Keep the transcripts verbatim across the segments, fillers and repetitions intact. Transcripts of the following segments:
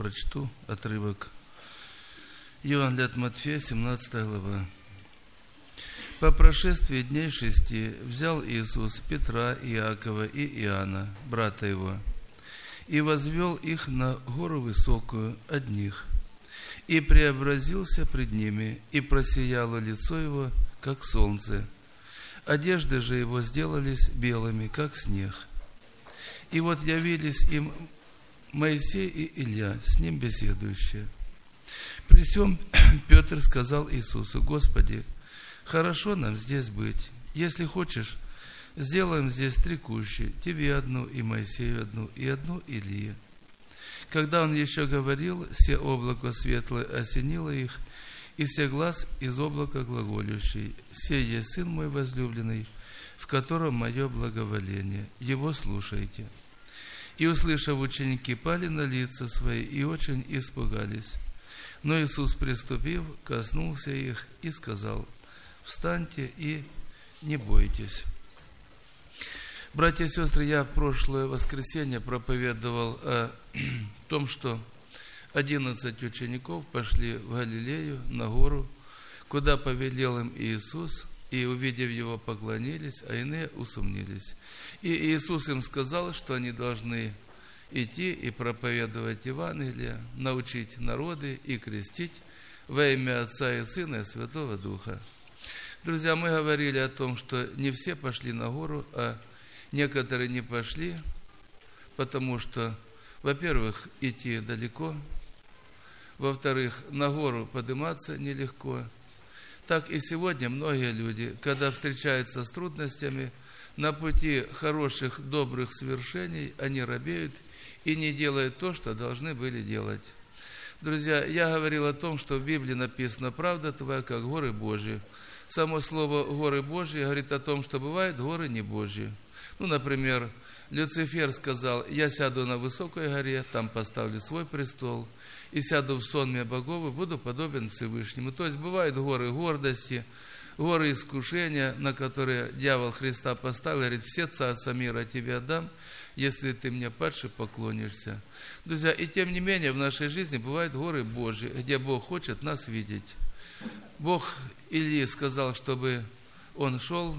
Прочту отрывок. Евангелие от Матфея, семнадцатая глава. По прошествии дней шести взял Иисус Петра, Иакова и Иоанна, брата его, и возвел их на гору высокую одних, и преобразился пред ними, и просияло лицо его, как солнце. Одежды же его сделались белыми, как снег. И вот явились им Моисей и Илья, с ним беседующие. При сем Петр сказал Иисусу: Господи, хорошо нам здесь быть. Если хочешь, сделаем здесь три кущи, тебе одну, и Моисею одну, и одну Илье. Когда он еще говорил, се облако светлое осенило их, и все глаз из облака глаголющий: сей есть Сын мой возлюбленный, в котором мое благоволение, его слушайте. И, услышав, ученики пали на лица свои и очень испугались. Но Иисус, приступив, коснулся их и сказал: встаньте и не бойтесь. Братья и сестры, я в прошлое воскресенье проповедовал о том, что одиннадцать учеников пошли в Галилею на гору, куда повелел им Иисус, и, увидев его, поклонились, а иные усомнились. И Иисус им сказал, что они должны идти и проповедовать Евангелие, научить народы и крестить во имя Отца и Сына и Святого Духа. Друзья, мы говорили о том, что не все пошли на гору, а некоторые не пошли, потому что, во-первых, идти далеко, во-вторых, на гору подниматься нелегко. Так и сегодня многие люди, когда встречаются с трудностями, на пути хороших, добрых свершений, они робеют и не делают то, что должны были делать. Друзья, я говорил о том, что в Библии написано: правда твоя, как горы Божьи. Само слово горы Божьи говорит о том, что бывают горы не Божьи. Ну, например, Люцифер сказал: я сяду на высокой горе, там поставлю свой престол, и сяду в сонме богов, и буду подобен Всевышнему. То есть бывают горы гордости, горы искушения, на которые дьявол Христа поставил, говорит: все царства мира тебе отдам, если ты мне падше поклонишься. Друзья, и тем не менее в нашей жизни бывают горы Божьи, где Бог хочет нас видеть. Бог Ильи сказал, чтобы он шел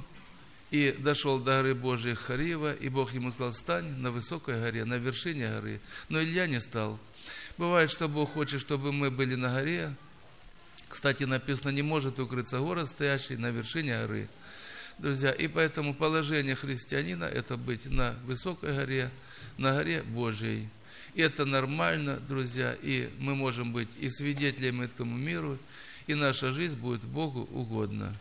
и дошел до горы Божией Харива, и Бог ему сказал: стань на высокой горе, на вершине горы. Но Илья не стал. Бывает, что Бог хочет, чтобы мы были на горе. Кстати, написано: не может укрыться город, стоящий на вершине горы. Друзья, и поэтому положение христианина – это быть на высокой горе, на горе Божьей. И это нормально, друзья, и мы можем быть и свидетелями этому миру, и наша жизнь будет Богу угодна.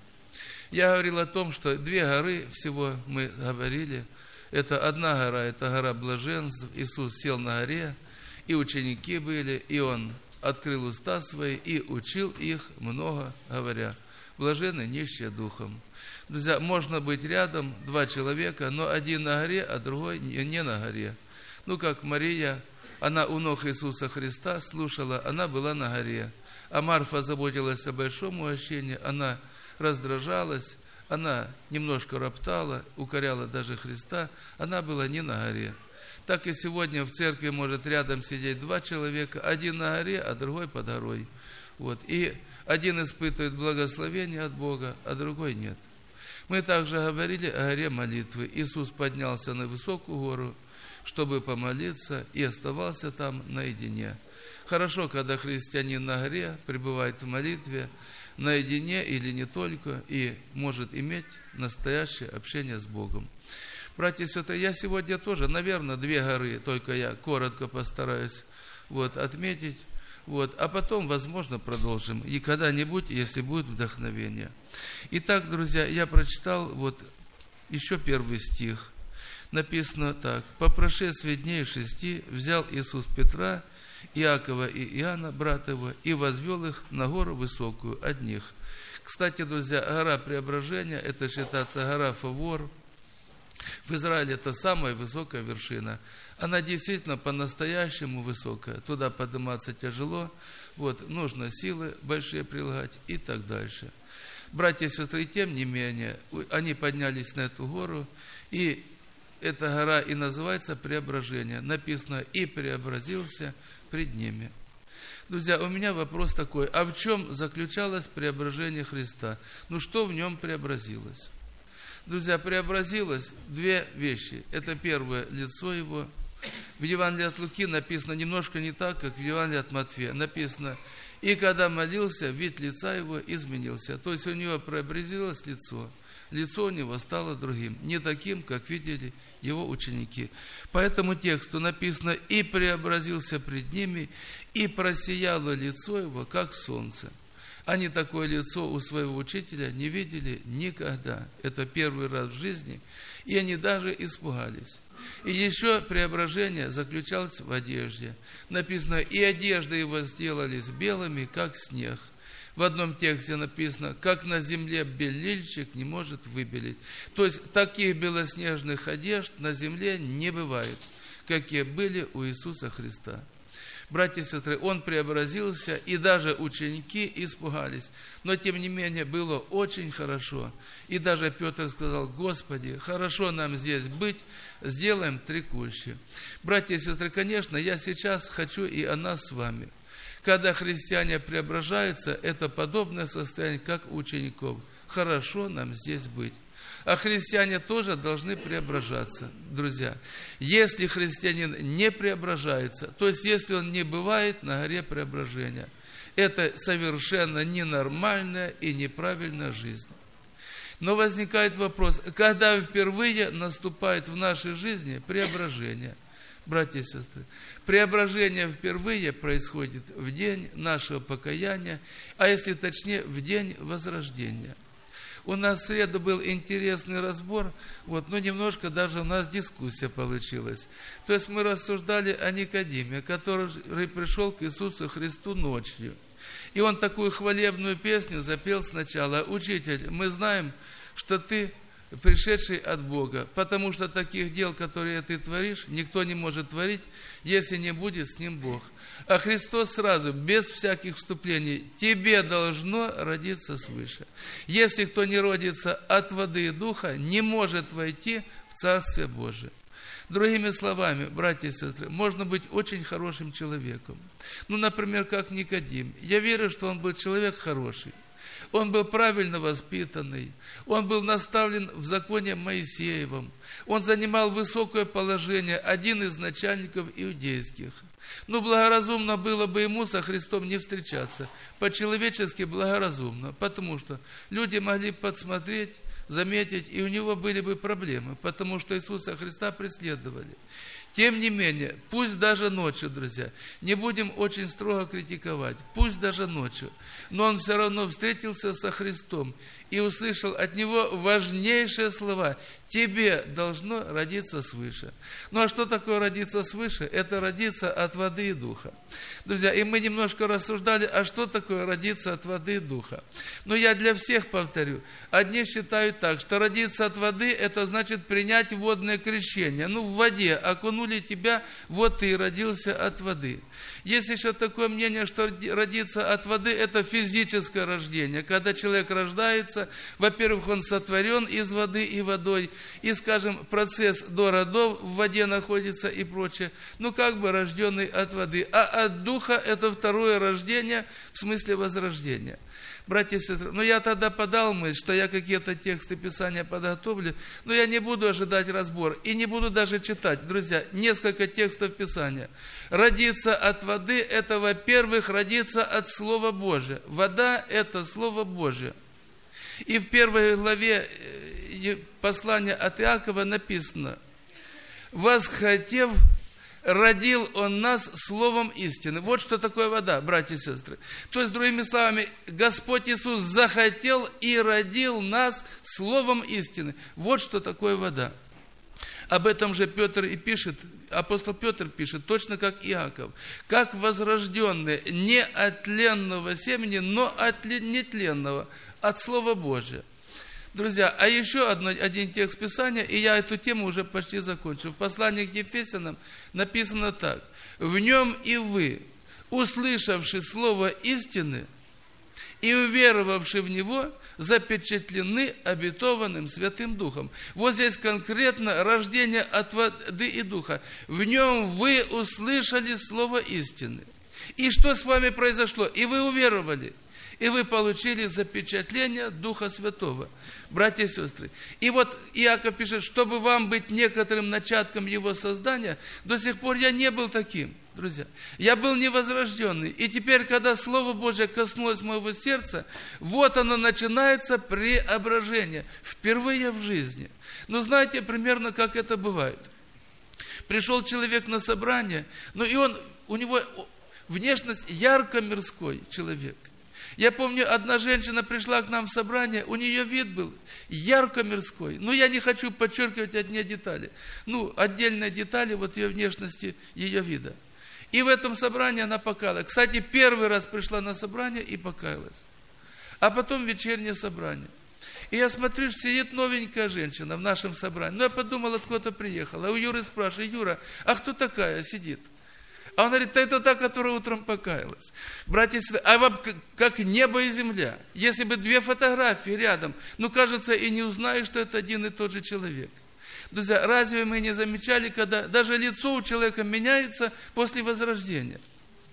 Я говорил о том, что две горы всего мы говорили. Это одна гора, это гора блаженств. Иисус сел на горе, и ученики были, и Он открыл уста свои и учил их много, говоря: блаженны нищие духом. Друзья, можно быть рядом, два человека, но один на горе, а другой не на горе. Ну, как Мария, она у ног Иисуса Христа слушала, она была на горе. А Марфа заботилась о большом угощении, она раздражалась, она немножко роптала, укоряла даже Христа, она была не на горе. Так и сегодня в церкви может рядом сидеть два человека, один на горе, а другой под горой. Вот. И один испытывает благословение от Бога, а другой нет. Мы также говорили о горе молитвы. Иисус поднялся на высокую гору, чтобы помолиться, и оставался там наедине. Хорошо, когда христианин на горе пребывает в молитве, наедине или не только, и может иметь настоящее общение с Богом. Братья и сестры, я сегодня тоже, наверное, две горы, только я коротко постараюсь вот, отметить. Вот, а потом, возможно, продолжим. И когда-нибудь, если будет вдохновение. Итак, друзья, я прочитал вот еще первый стих. Написано так: по прошествии дней шести взял Иисус Петра, Иакова и Иоанна, брата его, и возвел их на гору высокую одних. Кстати, друзья, гора Преображения, это считается гора Фавор. В Израиле это самая высокая вершина. Она действительно по-настоящему высокая. Туда подниматься тяжело. Вот, нужно силы большие прилагать и так дальше. Братья и сестры, тем не менее, они поднялись на эту гору, и эта гора и называется Преображение. Написано: и преобразился пред ними. Друзья, у меня вопрос такой, а в чем заключалось преображение Христа? Ну что в нем преобразилось? Друзья, преобразилось две вещи. Это первое, лицо его. В Евангелии от Луки написано немножко не так, как в Евангелии от Матфея. Написано, и когда молился, вид лица его изменился. То есть у него преобразилось лицо. Лицо у него стало другим, не таким, как видели его ученики. По этому тексту написано, и преобразился пред ними, и просияло лицо его, как солнце. Они такое лицо у своего учителя не видели никогда. Это первый раз в жизни, и они даже испугались. И еще преображение заключалось в одежде. Написано, и одежды его сделались белыми, как снег. В одном тексте написано, как на земле белильщик не может выбелить. То есть, таких белоснежных одежд на земле не бывает, какие были у Иисуса Христа. Братья и сестры, Он преобразился, и даже ученики испугались. Но, тем не менее, было очень хорошо. И даже Петр сказал, Господи, хорошо нам здесь быть, сделаем три кущи. Братья и сестры, конечно, я сейчас хочу и о нас с вами. Когда христиане преображаются, это подобное состояние, как у учеников. Хорошо нам здесь быть. А христиане тоже должны преображаться, друзья. Если христианин не преображается, то есть если он не бывает на горе преображения, это совершенно ненормальная и неправильная жизнь. Но возникает вопрос, когда впервые наступает в нашей жизни преображение? Братья и сестры, преображение впервые происходит в день нашего покаяния, а если точнее, в день возрождения. У нас в среду был интересный разбор, вот, но немножко даже у нас дискуссия получилась. То есть мы рассуждали о Никодиме, который пришел к Иисусу Христу ночью. И он такую хвалебную песню запел сначала. «Учитель, мы знаем, что ты пришедший от Бога, потому что таких дел, которые ты творишь, никто не может творить, если не будет с ним Бог». А Христос сразу, без всяких вступлений, тебе должно родиться свыше. Если кто не родится от воды и духа, не может войти в Царствие Божие. Другими словами, братья и сестры, можно быть очень хорошим человеком. Ну, например, как Никодим. Я верю, что он был человек хороший. Он был правильно воспитанный, он был наставлен в законе Моисеевом, он занимал высокое положение, один из начальников иудейских. Ну, благоразумно было бы ему со Христом не встречаться, по-человечески благоразумно, потому что люди могли подсмотреть, заметить, и у него были бы проблемы, потому что Иисуса Христа преследовали. Тем не менее, пусть даже ночью, друзья, не будем очень строго критиковать, пусть даже ночью, но он все равно встретился со Христом и услышал от него важнейшие слова: «Тебе должно родиться свыше». Ну а что такое родиться свыше? Это родиться от воды и духа. Друзья, и мы немножко рассуждали, а что такое родиться от воды и духа? Но я для всех повторю. Одни считают так, что родиться от воды, это значит принять водное крещение. Ну, в воде окунули тебя, вот ты и родился от воды. Есть еще такое мнение, что родиться от воды – это физическое рождение. Когда человек рождается, во-первых, он сотворен из воды и водой, и, скажем, процесс до родов в воде находится и прочее. Ну, как бы рожденный от воды. А от духа – это второе рождение, в смысле возрождения. Братья и сестры, ну я тогда подал мысль, что я какие-то тексты Писания подготовлю, но я не буду ожидать разбор и не буду даже читать. Друзья, несколько текстов Писания. Родиться от воды – это, во-первых, родиться от Слова Божия. Вода – это Слово Божие. И в первой главе послания от Иакова написано: «Восхотев, родил Он нас словом истины». Вот что такое вода, братья и сестры. То есть, другими словами, Господь Иисус захотел и родил нас словом истины. Вот что такое вода. Об этом же Петр и пишет, апостол Петр пишет, точно как Иаков. Как возрожденные не от тленного семени, но от нетленного, от Слова Божия. Друзья, а еще одно, один текст Писания, и я эту тему уже почти закончил. В послании к Ефесянам написано так: «В нем и вы, услышавши слово истины, и уверовавшие в Него запечатлены обетованным Святым Духом. Вот здесь конкретно рождение от воды и Духа. В Нем вы услышали слово истины. И что с вами произошло? И вы уверовали. И вы получили запечатление Духа Святого. Братья и сестры. И вот Иаков пишет, чтобы вам быть некоторым начатком Его создания, до сих пор я не был таким. Друзья, я был невозрожденный, и теперь, когда Слово Божье коснулось моего сердца, вот оно начинается преображение, впервые в жизни. Но знаете примерно, как это бывает. Пришел человек на собрание, ну и он, у него внешность ярко-мирской человек. Я помню, одна женщина пришла к нам в собрание, у нее вид был ярко-мирской. Ну, я не хочу подчеркивать одни детали. Ну, отдельные детали вот ее внешности, ее вида. И в этом собрании она покаялась. Кстати, первый раз пришла на собрание и покаялась. А потом вечернее собрание. И я смотрю, что сидит новенькая женщина в нашем собрании. Ну, я подумал, откуда приехала. А у Юры спрашиваю: Юра, а кто такая сидит? А он говорит: да это та, которая утром покаялась. Братья и сестры, а вам как небо и земля. Если бы две фотографии рядом, ну, кажется, и не узнаешь, что это один и тот же человек. Друзья, разве мы не замечали, когда даже лицо у человека меняется после возрождения?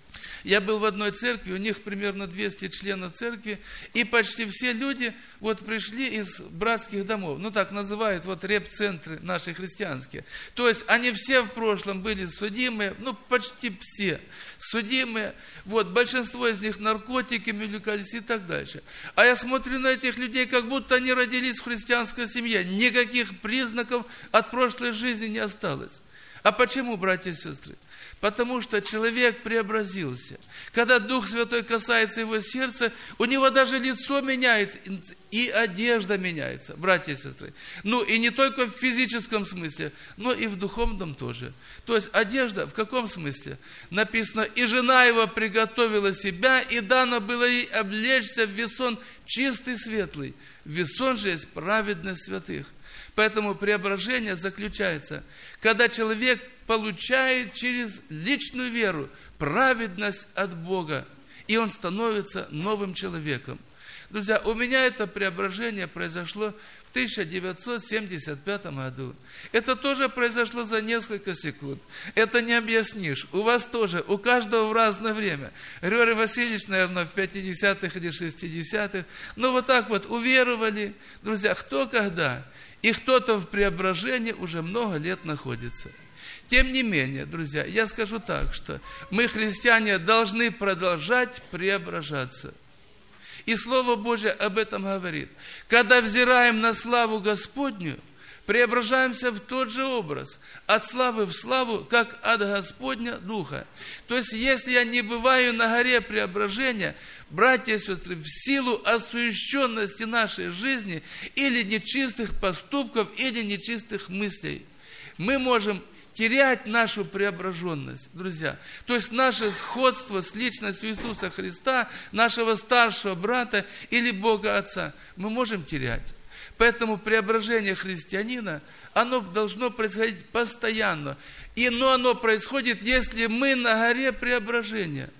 Я был в одной церкви, у них примерно двести членов церкви, и почти все люди вот пришли из братских домов. Ну, так называют вот реп-центры наши христианские. То есть они все в прошлом были судимые, ну, почти все судимые. Вот, большинство из них наркотиками увлекались и так дальше. А я смотрю на этих людей, как будто они родились в христианской семье. Никаких признаков от прошлой жизни не осталось. А почему, братья и сестры? Потому что человек преобразился. Когда Дух Святой касается его сердца, у него даже лицо меняется, и одежда меняется, братья и сестры. Ну, и не только в физическом смысле, но и в духовном тоже. То есть одежда в каком смысле? Написано: и жена его приготовила себя, и дано было ей облечься в весон чистый, светлый. Весон же есть праведность святых. Поэтому преображение заключается, когда человек получает через личную веру праведность от Бога, и он становится новым человеком. Друзья, у меня это преображение произошло в тысяча девятьсот семьдесят пятом году. Это тоже произошло за несколько секунд. Это не объяснишь. У вас тоже, у каждого в разное время. Григорий Васильевич, наверное, в пятидесятых или шестидесятых. Но вот так вот уверовали. Друзья, кто когда? И кто-то в преображении уже много лет находится. Тем не менее, друзья, я скажу так, что мы, христиане, должны продолжать преображаться. И Слово Божье об этом говорит. Когда взираем на славу Господню, преображаемся в тот же образ, от славы в славу, как от Господня Духа. То есть, если я не бываю на горе преображения, братья и сестры, в силу осуещенности нашей жизни или нечистых поступков, или нечистых мыслей, мы можем терять нашу преображенность, друзья. То есть наше сходство с личностью Иисуса Христа, нашего старшего брата или Бога Отца, мы можем терять. Поэтому преображение христианина, оно должно происходить постоянно. И, но оно происходит, если мы на горе преображения.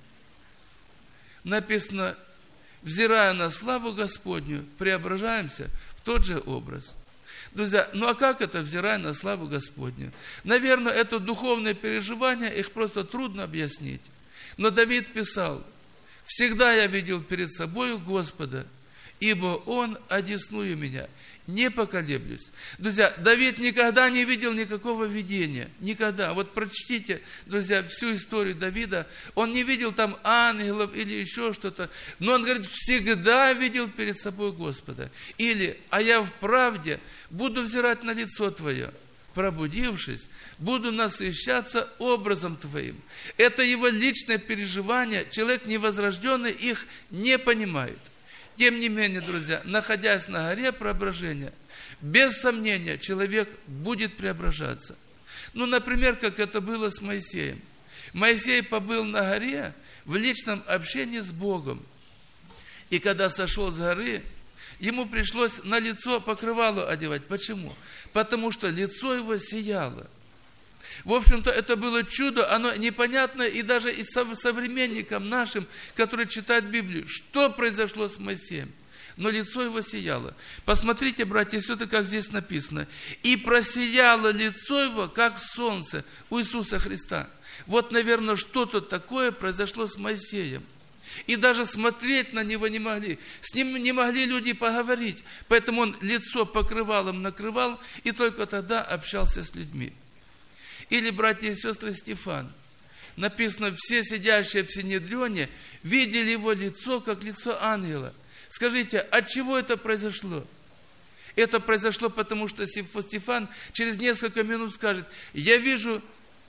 Написано: взирая на славу Господню, преображаемся в тот же образ. Друзья, ну а как это, взирая на славу Господню? Наверное, это духовные переживания, их просто трудно объяснить. Но Давид писал: «Всегда я видел перед собою Господа, ибо Он одесную меня, не поколеблюсь». Друзья, Давид никогда не видел никакого видения, никогда. Вот прочтите, друзья, всю историю Давида, он не видел там ангелов или еще что-то, но он говорит: всегда видел перед собой Господа. Или: а я в правде буду взирать на лицо Твое, пробудившись, буду насыщаться образом Твоим. Это его личное переживание, человек невозрожденный их не понимает. Тем не менее, друзья, находясь на горе преображения, без сомнения, человек будет преображаться. Ну, например, как это было с Моисеем. Моисей побыл на горе в личном общении с Богом. И когда сошел с горы, ему пришлось на лицо покрывало одевать. Почему? Потому что лицо его сияло. В общем-то, это было чудо, оно непонятно и даже и современникам нашим, которые читают Библию, что произошло с Моисеем. Но лицо его сияло. Посмотрите, братья и сестры, как здесь написано. «И просияло лицо его, как солнце» у Иисуса Христа. Вот, наверное, что-то такое произошло с Моисеем. И даже смотреть на него не могли. С ним не могли люди поговорить. Поэтому он лицо покрывалом накрывал и только тогда общался с людьми. Или, братья и сестры, Стефан. Написано, все сидящие в Синедрионе видели его лицо, как лицо ангела. Скажите, от чего это произошло? Это произошло потому, что Стефан через несколько минут скажет, я вижу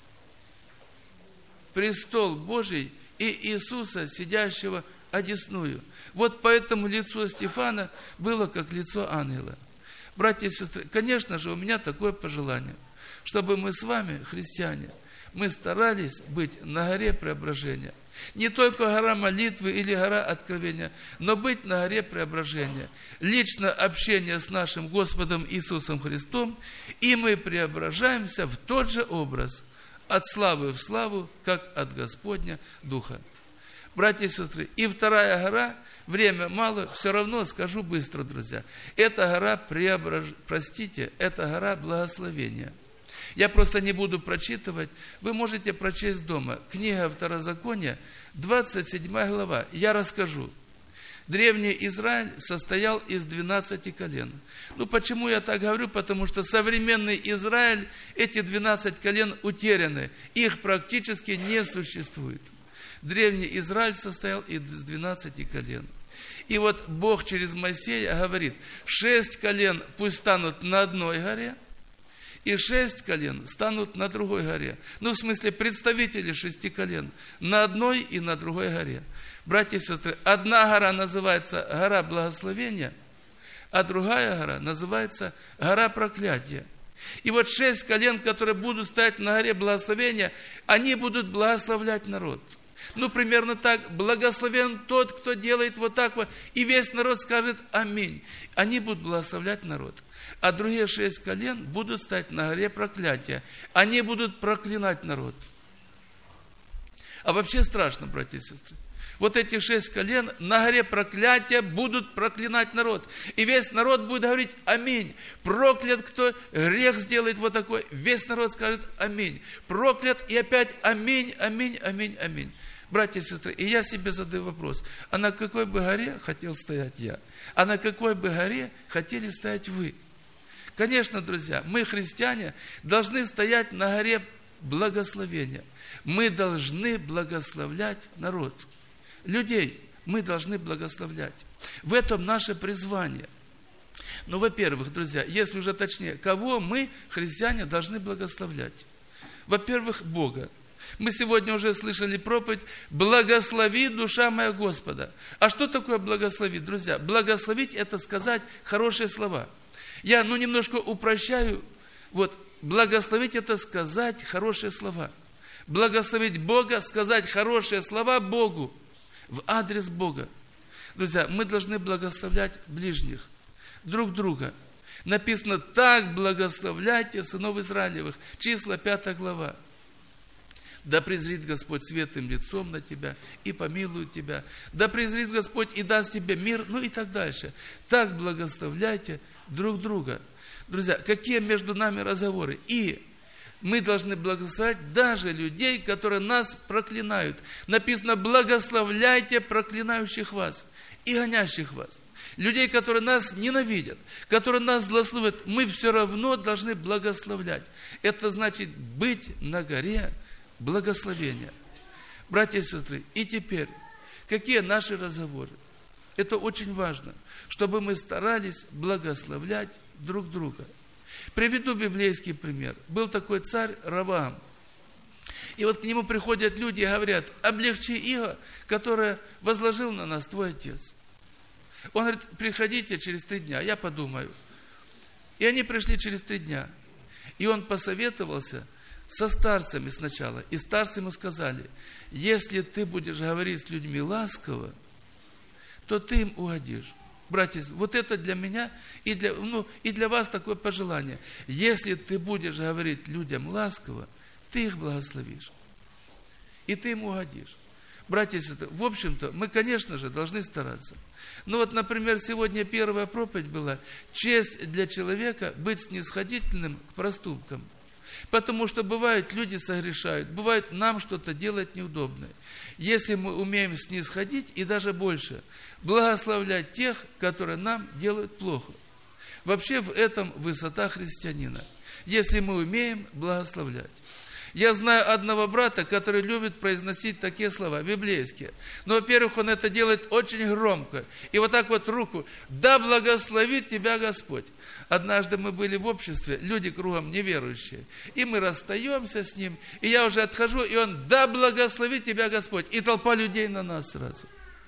престол Божий и Иисуса, сидящего одесную. Вот поэтому лицо Стефана было как лицо ангела. Братья и сестры, конечно же, у меня такое пожелание, чтобы мы с вами, христиане, мы старались быть на горе преображения. Не только гора молитвы или гора откровения, но быть на горе преображения. Лично общение с нашим Господом Иисусом Христом, и мы преображаемся в тот же образ, от славы в славу, как от Господня Духа. Братья и сестры, и вторая гора, время мало, все равно скажу быстро, друзья. Это гора преображ... простите, это гора благословения. Я просто не буду прочитывать, вы можете прочесть дома. Книга Второзакония, двадцать седьмая глава, я расскажу. Древний Израиль состоял из двенадцати колен. Ну, почему я так говорю? Потому что современный Израиль, эти двенадцать колен утеряны, их практически не существует. Древний Израиль состоял из двенадцати колен. И вот Бог через Моисея говорит, шесть колен пусть станут на одной горе, и шесть колен станут на другой горе. Ну, в смысле, представители шести колен на одной и на другой горе. Братья и сестры, одна гора называется гора благословения, а другая гора называется гора проклятия. И вот шесть колен, которые будут стоять на горе благословения, они будут благословлять народ. Ну, примерно так, благословен тот, кто делает вот так вот, и весь народ скажет аминь. Они будут благословлять народ. А другие шесть колен будут стоять на горе проклятия. Они будут проклинать народ. А вообще страшно, братья и сестры. Вот эти шесть колен на горе проклятия будут проклинать народ. И весь народ будет говорить аминь. Проклят, кто грех сделает вот такой. Весь народ скажет аминь. Проклят и опять аминь, аминь, аминь, аминь. Братья и сестры, и я себе задаю вопрос, а на какой бы горе хотел стоять я? А на какой бы горе хотели стоять вы? Конечно, друзья, мы, христиане, должны стоять на горе благословения. Мы должны благословлять народ. Людей мы должны благословлять. В этом наше призвание. Ну, во-первых, друзья, если уже точнее, кого мы, христиане, должны благословлять? Во-первых, Бога. Мы сегодня уже слышали проповедь «Благослови, душа моя Господа». А что такое благословить, друзья? Благословить – это сказать хорошие слова. Я, ну, немножко упрощаю. Вот, благословить – это сказать хорошие слова. Благословить Бога – сказать хорошие слова Богу в адрес Бога. Друзья, мы должны благословлять ближних, друг друга. Написано, так благословляйте сынов Израилевых. Числа пятая глава. Да презрит Господь светлым лицом на тебя и помилует тебя. Да презрит Господь и даст тебе мир, ну и так дальше. Так благословляйте друг друга. Друзья, какие между нами разговоры? И мы должны благословлять даже людей, которые нас проклинают. Написано, благословляйте проклинающих вас и гонящих вас. Людей, которые нас ненавидят, которые нас злословят, мы все равно должны благословлять. Это значит быть на горе благословения. Братья и сестры, и теперь, какие наши разговоры? Это очень важно, чтобы мы старались благословлять друг друга. Приведу библейский пример. Был такой царь Ровоам. И вот к нему приходят люди и говорят, облегчи иго, которое возложил на нас твой отец. Он говорит, приходите через три дня, я подумаю. И они пришли через три дня. И он посоветовался со старцами сначала. И старцы ему сказали, если ты будешь говорить с людьми ласково, то ты им угодишь. братья, вот это для меня и для, ну, и для вас такое пожелание. Если ты будешь говорить людям ласково, ты их благословишь. И ты им угодишь. Братья и сестры, в общем-то, мы, конечно же, должны стараться. Ну вот, например, сегодня первая проповедь была: честь для человека быть снисходительным к проступкам. Потому что бывает, люди согрешают, бывает, нам что-то делать неудобное. Если мы умеем снисходить и даже больше, благословлять тех, которые нам делают плохо. Вообще в этом высота христианина. Если мы умеем благословлять. Я знаю одного брата, который любит произносить такие слова, библейские. Но, во-первых, он это делает очень громко. И вот так вот руку: «Да благословит тебя Господь». Однажды мы были в обществе, люди кругом неверующие. И мы расстаемся с ним. И я уже отхожу, и он: «Да благословит тебя Господь». И толпа людей на нас сразу.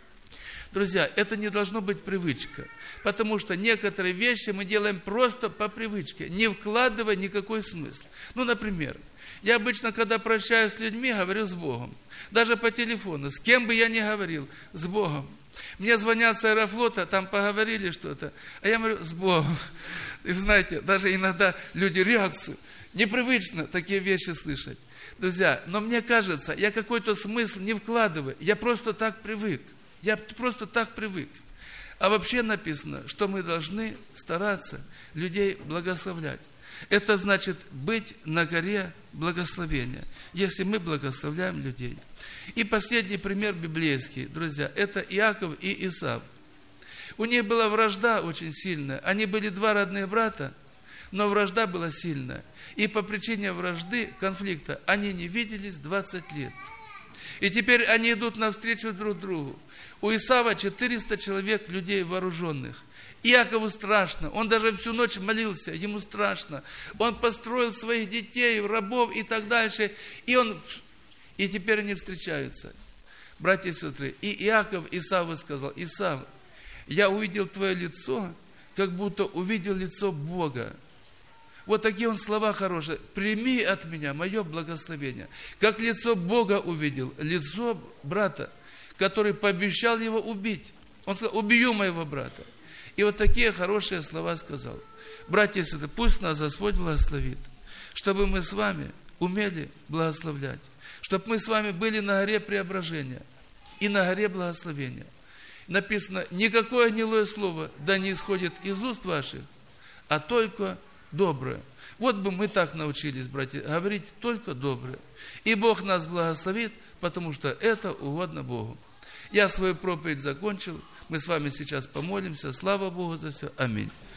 Друзья, это не должно быть привычка. Потому что некоторые вещи мы делаем просто по привычке, не вкладывая никакой смысл. Ну, например, я обычно, когда прощаюсь с людьми, говорю с Богом. Даже по телефону, с кем бы я ни говорил, с Богом. Мне звонят с Аэрофлота, там поговорили что-то, а я говорю: с Богом. И знаете, даже иногда люди реакцию. Непривычно такие вещи слышать. Друзья, но мне кажется, я какой-то смысл не вкладываю, я просто так привык. Я просто так привык. А вообще написано, что мы должны стараться людей благословлять. Это значит быть на горе благословения, если мы благословляем людей. И последний пример библейский, друзья, это Иаков и Исав. У них была вражда очень сильная. Они были два родных брата, но вражда была сильная. И по причине вражды, конфликта, они не виделись двадцать лет. И теперь они идут навстречу друг другу. У Исава четыреста человек, людей вооруженных. Иакову страшно, он даже всю ночь молился, ему страшно. Он построил своих детей, рабов и так дальше. И, он, и теперь они встречаются. Братья и сестры, и Иаков Исаву сказал: Исав, я увидел твое лицо, как будто увидел лицо Бога. Вот такие он слова хорошие. Прими от меня мое благословение. Как лицо Бога увидел, лицо брата, который пообещал его убить. Он сказал: убью моего брата. И вот такие хорошие слова сказал. Братья и сестры, пусть нас Господь благословит, чтобы мы с вами умели благословлять, чтобы мы с вами были на горе преображения и на горе благословения. Написано: никакое гнилое слово да не исходит из уст ваших, а только доброе. Вот бы мы так научились, братья, говорить только доброе. И Бог нас благословит, потому что это угодно Богу. Я свою проповедь закончил. Мы с вами сейчас помолимся. Слава Богу за все. Аминь.